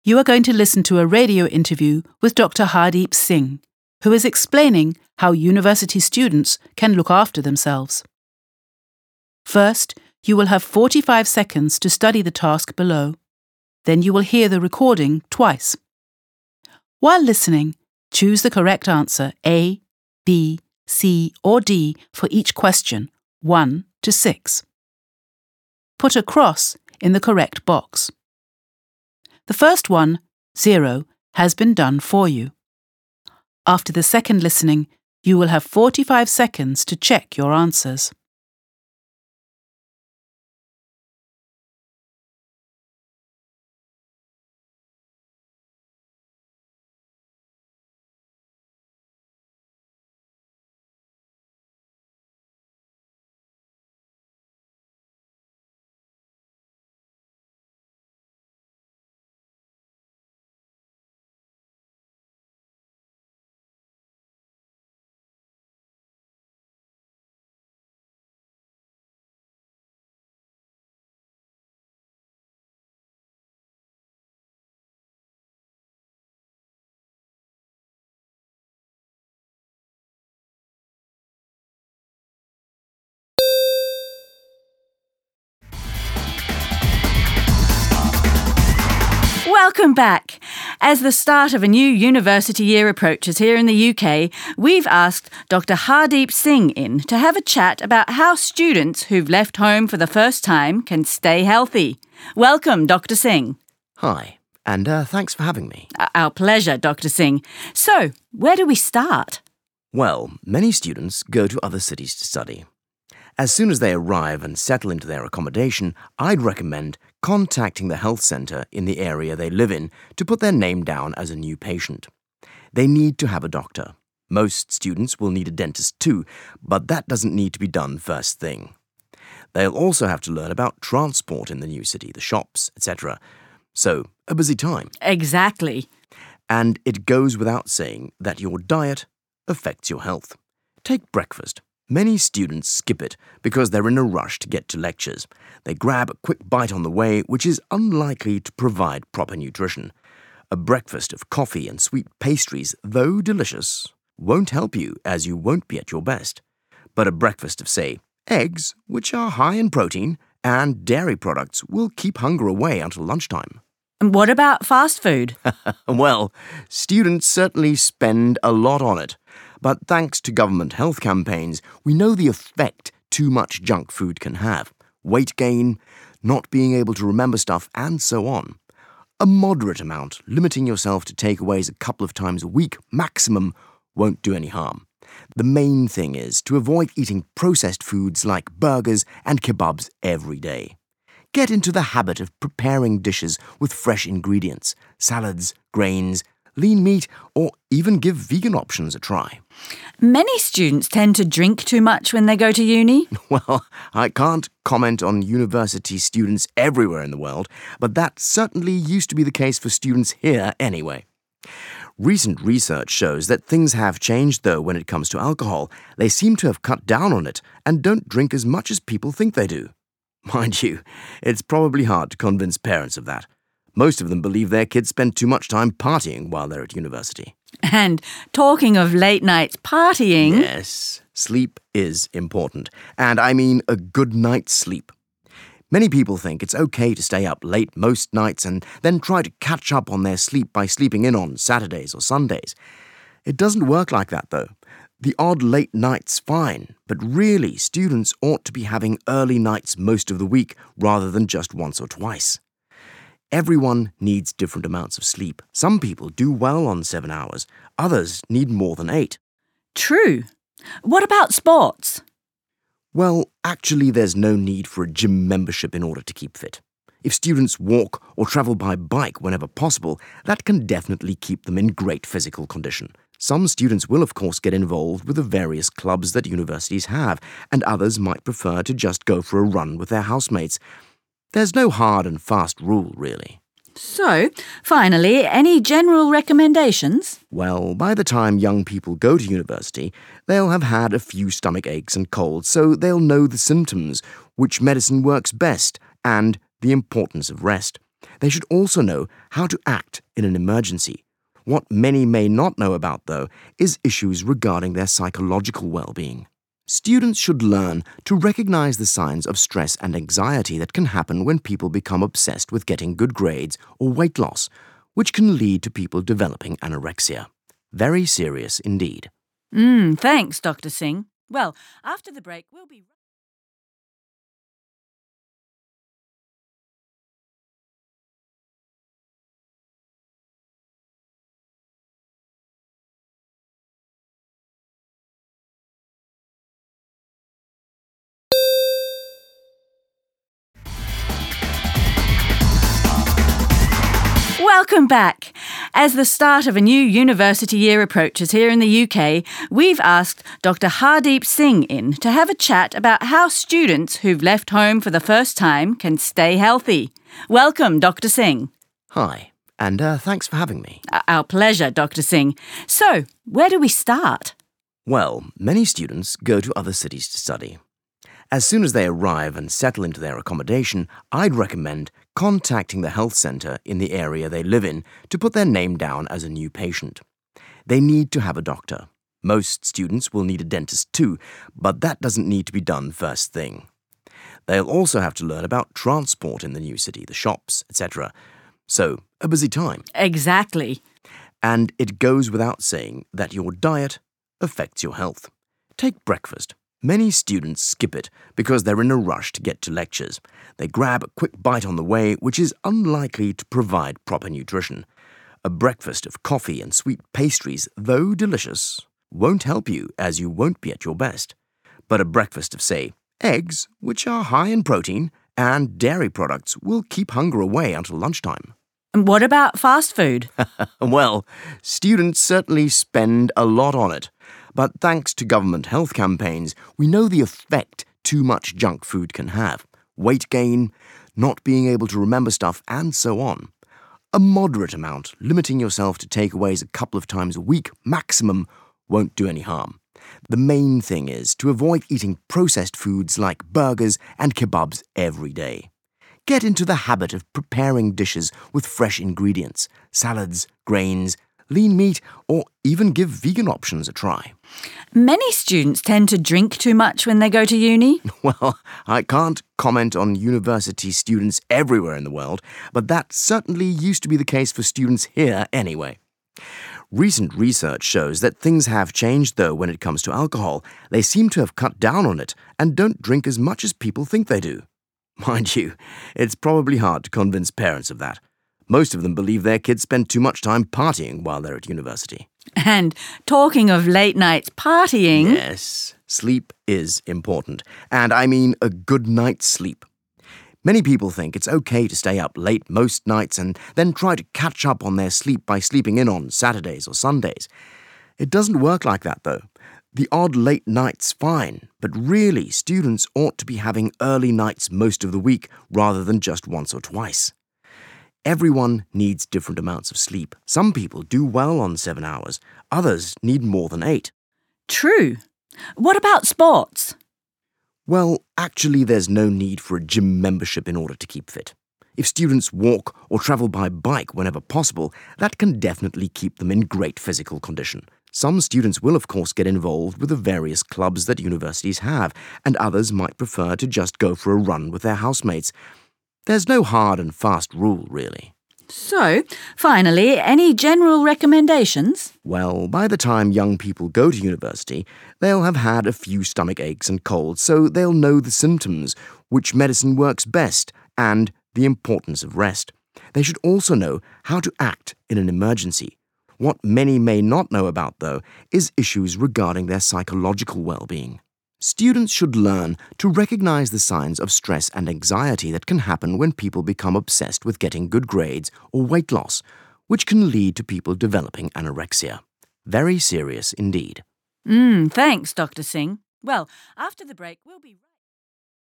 You are going to listen to a radio interview with Dr. Hardeep Singh, who is explaining how university students can look after themselves. First, you will have 45 seconds to study the task below. Then you will hear the recording twice. While listening, choose the correct answer A, B, C or D for each question, 1 to 6. Put a cross in the correct box. The first one, 0, has been done for you. After the second listening, you will have 45 seconds to check your answers. Welcome back. As the start of a new university year approaches here in the UK, we've asked Dr. Hardeep Singh in to have a chat about how students who've left home for the first time can stay healthy. Welcome, Dr. Singh. Hi, and thanks for having me. Our pleasure, Dr. Singh. So, where do we start? Well, many students go to other cities to study. As soon as they arrive and settle into their accommodation, I'd recommend contacting the health centre in the area they live in to put their name down as a new patient. They need to have a doctor. Most students will need a dentist too, but that doesn't need to be done first thing. They'll also have to learn about transport in the new city, the shops, etc. So, a busy time. Exactly. And it goes without saying that your diet affects your health. Take breakfast. Many students skip it because they're in a rush to get to lectures. They grab a quick bite on the way, which is unlikely to provide proper nutrition. A breakfast of coffee and sweet pastries, though delicious, won't help you as you won't be at your best. But a breakfast of, say, eggs, which are high in protein, and dairy products will keep hunger away until lunchtime. And what about fast food? Well, students certainly spend a lot on it. But thanks to government health campaigns, we know the effect too much junk food can have. Weight gain, not being able to remember stuff, and so on. A moderate amount, limiting yourself to takeaways a couple of times a week maximum, won't do any harm. The main thing is to avoid eating processed foods like burgers and kebabs every day. Get into the habit of preparing dishes with fresh ingredients, salads, grains, lean meat, or even give vegan options a try. Many students tend to drink too much when they go to uni. Well, I can't comment on university students everywhere in the world, but that certainly used to be the case for students here anyway. Recent research shows that things have changed, though, when it comes to alcohol. They seem to have cut down on it and don't drink as much as people think they do. Mind you, it's probably hard to convince parents of that. Most of them believe their kids spend too much time partying while they're at university. And talking of late nights partying... Yes, sleep is important. And I mean a good night's sleep. Many people think it's okay to stay up late most nights and then try to catch up on their sleep by sleeping in on Saturdays or Sundays. It doesn't work like that, though. The odd late night's fine, but really students ought to be having early nights most of the week rather than just once or twice. Everyone needs different amounts of sleep. Some people do well on 7 hours. Others need more than 8. True. What about sports? Well, actually, there's no need for a gym membership in order to keep fit. If students walk or travel by bike whenever possible, that can definitely keep them in great physical condition. Some students will, of course, get involved with the various clubs that universities have, and others might prefer to just go for a run with their housemates. There's no hard and fast rule, really. So, finally, any general recommendations? Well, by the time young people go to university, they'll have had a few stomach aches and colds, so they'll know the symptoms, which medicine works best, and the importance of rest. They should also know how to act in an emergency. What many may not know about, though, is issues regarding their psychological well-being. Students should learn to recognize the signs of stress and anxiety that can happen when people become obsessed with getting good grades or weight loss, which can lead to people developing anorexia. Very serious indeed. Thanks, Dr. Singh. Well, after the break, we'll be... Welcome back. As the start of a new university year approaches here in the UK, we've asked Dr. Hardeep Singh in to have a chat about how students who've left home for the first time can stay healthy. Welcome, Dr. Singh. Hi, and thanks for having me. Our pleasure, Dr. Singh. So, where do we start? Well, many students go to other cities to study. As soon as they arrive and settle into their accommodation, I'd recommend contacting the health centre in the area they live in to put their name down as a new patient. They need to have a doctor. Most students will need a dentist too, but that doesn't need to be done first thing. They'll also have to learn about transport in the new city, the shops, etc. So, a busy time. Exactly. And it goes without saying that your diet affects your health. Take breakfast. Many students skip it because they're in a rush to get to lectures. They grab a quick bite on the way, which is unlikely to provide proper nutrition. A breakfast of coffee and sweet pastries, though delicious, won't help you as you won't be at your best. But a breakfast of, say, eggs, which are high in protein, and dairy products will keep hunger away until lunchtime. And what about fast food? Well, students certainly spend a lot on it. But thanks to government health campaigns, we know the effect too much junk food can have. Weight gain, not being able to remember stuff, and so on. A moderate amount, limiting yourself to takeaways a couple of times a week maximum, won't do any harm. The main thing is to avoid eating processed foods like burgers and kebabs every day. Get into the habit of preparing dishes with fresh ingredients, salads, grains, lean meat, or even give vegan options a try. Many students tend to drink too much when they go to uni. Well, I can't comment on university students everywhere in the world, but that certainly used to be the case for students here anyway. Recent research shows that things have changed, though, when it comes to alcohol. They seem to have cut down on it and don't drink as much as people think they do. Mind you, it's probably hard to convince parents of that. Most of them believe their kids spend too much time partying while they're at university. And talking of late nights partying... Yes, sleep is important. And I mean a good night's sleep. Many people think it's okay to stay up late most nights and then try to catch up on their sleep by sleeping in on Saturdays or Sundays. It doesn't work like that, though. The odd late night's fine, but really students ought to be having early nights most of the week rather than just once or twice. Everyone needs different amounts of sleep. Some people do well on 7 hours. Others need more than 8. True. What about sports? Well, actually, there's no need for a gym membership in order to keep fit. If students walk or travel by bike whenever possible, that can definitely keep them in great physical condition. Some students will, of course, get involved with the various clubs that universities have, and others might prefer to just go for a run with their housemates. There's no hard and fast rule, really. So, finally, any general recommendations? Well, by the time young people go to university, they'll have had a few stomach aches and colds, so they'll know the symptoms, which medicine works best, and the importance of rest. They should also know how to act in an emergency. What many may not know about, though, is issues regarding their psychological well-being. Students should learn to recognize the signs of stress and anxiety that can happen when people become obsessed with getting good grades or weight loss, which can lead to people developing anorexia. Very serious indeed. Thanks, Dr. Singh. Well, after the break, we'll be...